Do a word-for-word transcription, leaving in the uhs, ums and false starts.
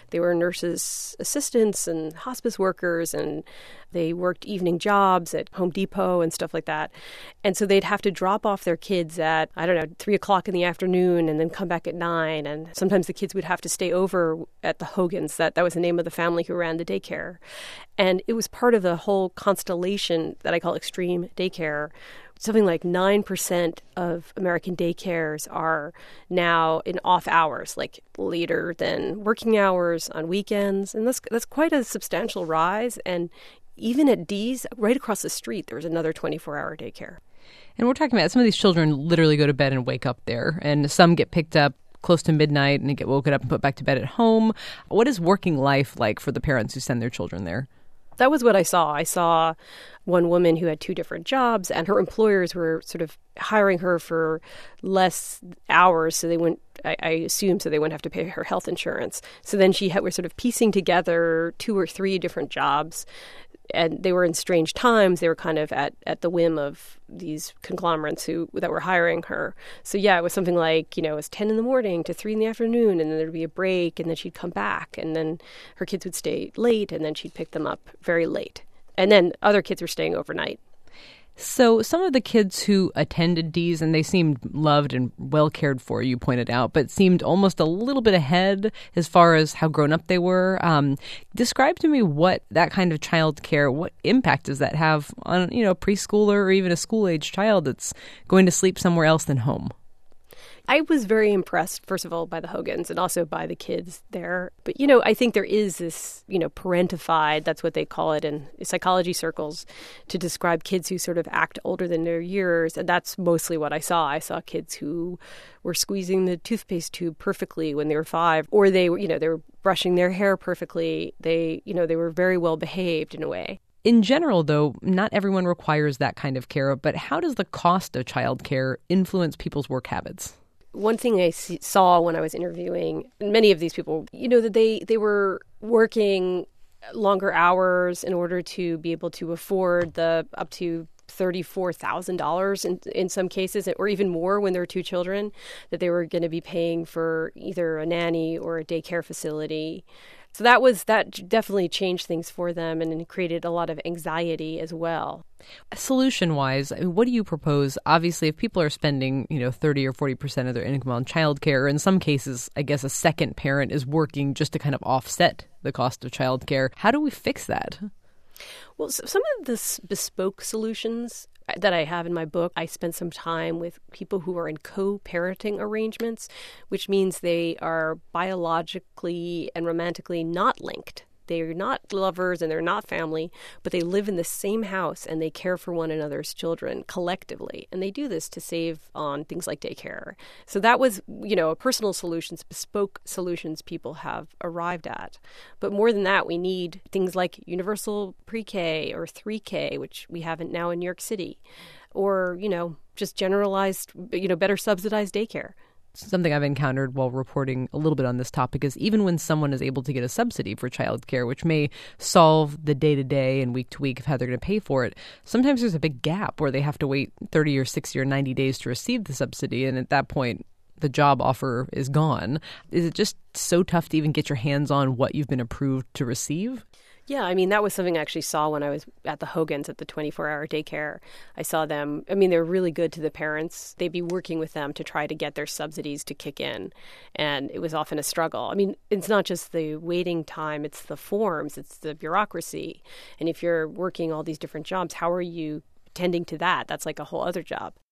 They were nurses' assistants and hospice workers, and they worked evening jobs at Home Depot and stuff like that. And so they'd have to drop off their kids at, I don't know, three o'clock in the afternoon and then come back at nine. And sometimes the kids would have to stay over at the Hogans. That, that was the name of the family who ran the daycare. And it was part of the whole constellation that I call extreme daycare. Something like nine percent of American daycares are now in off hours, like later than working hours on weekends. And that's that's quite a substantial rise. And even at D's, right across the street, there was another twenty-four hour daycare. And we're talking about some of these children literally go to bed and wake up there. And some get picked up close to midnight and get woken up and put back to bed at home. What is working life like for the parents who send their children there? That was what I saw. I saw one woman who had two different jobs, and her employers were sort of hiring her for less hours, so they wouldn't, I, I assume, so they wouldn't have to pay her health insurance. So then she had, were sort of piecing together two or three different jobs, and they were in strange times. They were kind of at, at the whim of these conglomerates who that were hiring her. So yeah, it was something like, you know, it was ten in the morning to three in the afternoon, and then there'd be a break, and then she'd come back, and then her kids would stay late, and then she'd pick them up very late. And then other kids were staying overnight. So some of the kids who attended D's, and they seemed loved and well cared for, you pointed out, but seemed almost a little bit ahead as far as how grown up they were. Um, describe to me what that kind of child care, what impact does that have on, you know, a preschooler or even a school-age child that's going to sleep somewhere else than home? I was very impressed, first of all, by the Hogans and also by the kids there. But, you know, I think there is this, you know, parentified, that's what they call it in psychology circles, to describe kids who sort of act older than their years. And that's mostly what I saw. I saw kids who were squeezing the toothpaste tube perfectly when they were five, or they were, you know, they were brushing their hair perfectly. They, you know, they were very well behaved in a way. In general, though, not everyone requires that kind of care. But how does the cost of childcare influence people's work habits? One thing I see, saw when I was interviewing many of these people, you know, that they, they were working longer hours in order to be able to afford the up to thirty-four thousand dollars in, in some cases, or even more when there were two children, that they were going to be paying for either a nanny or a daycare facility. So that was that definitely changed things for them and created a lot of anxiety as well. Solution-wise, what do you propose? Obviously, if people are spending, you know, thirty or forty percent of their income on childcare, or in some cases, I guess a second parent is working just to kind of offset the cost of childcare. How do we fix that? Well, so some of the bespoke solutions that I have in my book, I spent some time with people who are in co-parenting arrangements, which means they are biologically and romantically not linked. They're not lovers and they're not family, but they live in the same house and they care for one another's children collectively. And they do this to save on things like daycare. So that was, you know, personal solutions, bespoke solutions people have arrived at. But more than that, we need things like universal pre-K or three K, which we haven't now in New York City, or, you know, just generalized, you know, better subsidized daycare. Something I've encountered while reporting a little bit on this topic is even when someone is able to get a subsidy for childcare, which may solve the day-to-day and week-to-week of how they're going to pay for it, sometimes there's a big gap where they have to wait thirty or sixty or ninety days to receive the subsidy. And at that point, the job offer is gone. Is it just so tough to even get your hands on what you've been approved to receive? Yeah, I mean, that was something I actually saw when I was at the Hogans at the twenty-four hour daycare. I saw them, I mean, they're really good to the parents. They'd be working with them to try to get their subsidies to kick in. And it was often a struggle. I mean, it's not just the waiting time, it's the forms, it's the bureaucracy. And if you're working all these different jobs, how are you tending to that? That's like a whole other job.